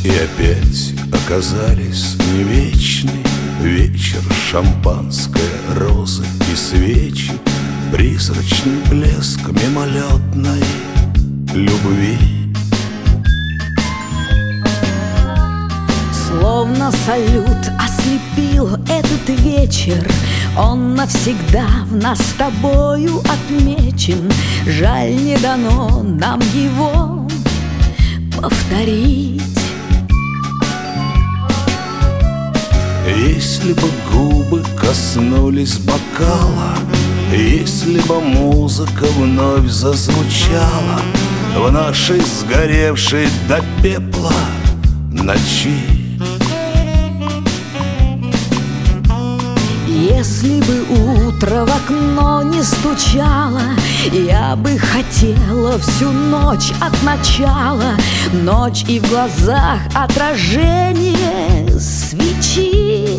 И опять оказались не вечны вечер, шампанское, розы и свечи, призрачный блеск мимолетной любви. Словно салют ослепил этот вечер, он навсегда в нас с тобою отмечен. Жаль, не дано нам его повторить. Если бы губы коснулись бокала, если бы музыка вновь зазвучала в нашей сгоревшей до пепла ночи. Если бы утро в окно не стучало, я бы хотела всю ночь от начала. Ночь и в глазах отражение свечи.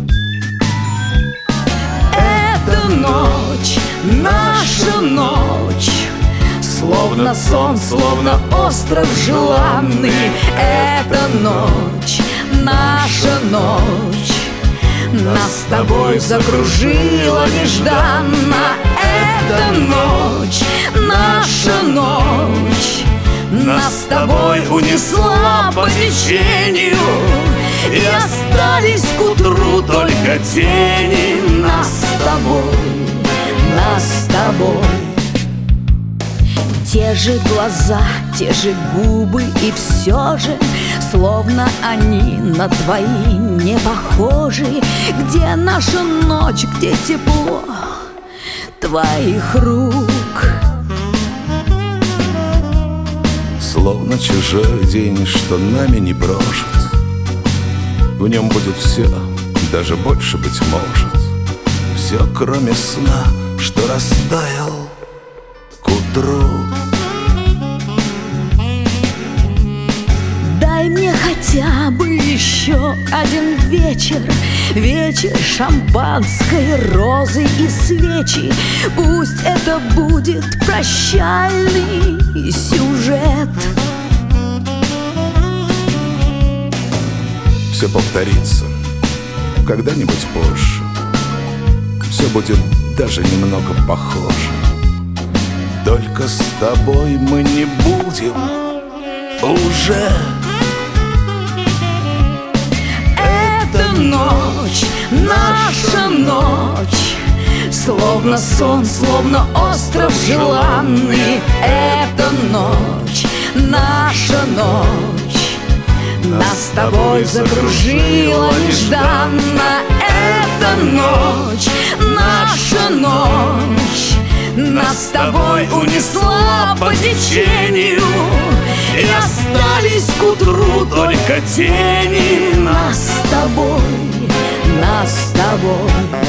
Эта ночь, наша ночь, словно сон, словно остров желанный. Эта ночь, наша ночь, нас с тобой закружила нежданно. Эта ночь, наша ночь, нас с тобой унесла по течению. И остались к утру только тени. Нас с тобой, нас с тобой. Те же глаза, те же губы, и все же словно они на твои не похожи. Где наша ночь, где тепло твоих рук? Словно чужой день, что нами не прожит. В нем будет все, даже больше, быть может. Все, кроме сна, что растаял к утру. Дай мне хотя бы еще один вечер, вечер шампанской, розы и свечи. Пусть это будет прощальный сюжет. Все повторится когда-нибудь позже. Все будет даже немного похоже. Только с тобой мы не будем уже. Эта ночь, наша ночь, словно сон, словно остров желанный. Эта ночь, наша ночь, нас с тобой закружила нежданно. Эта ночь, наша ночь, нас с тобой унесла по течению. И остались к утру только тени. Нас с тобой, нас с тобой.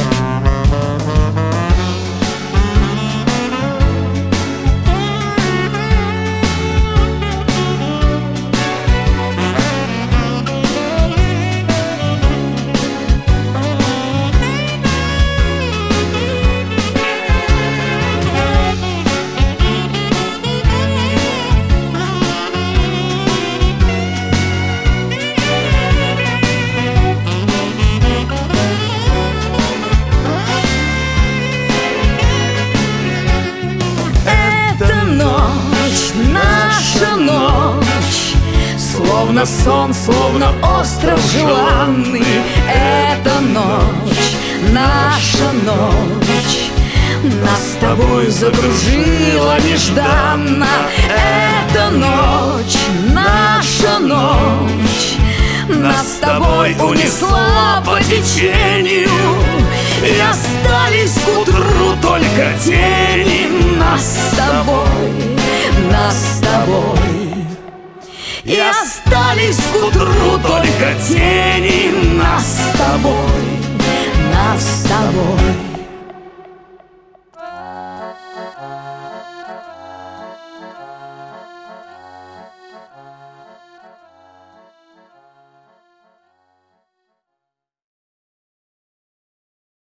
Наша ночь, словно сон, словно остров желанный. Эта ночь, наша ночь, нас с тобой закружила нежданно. Эта ночь, наша ночь, нас с тобой унесла по течению. И остались к утру только тени. Нас с тобой, нас с тобой. И остались к утру только тени. Нас с тобой, нас с тобой.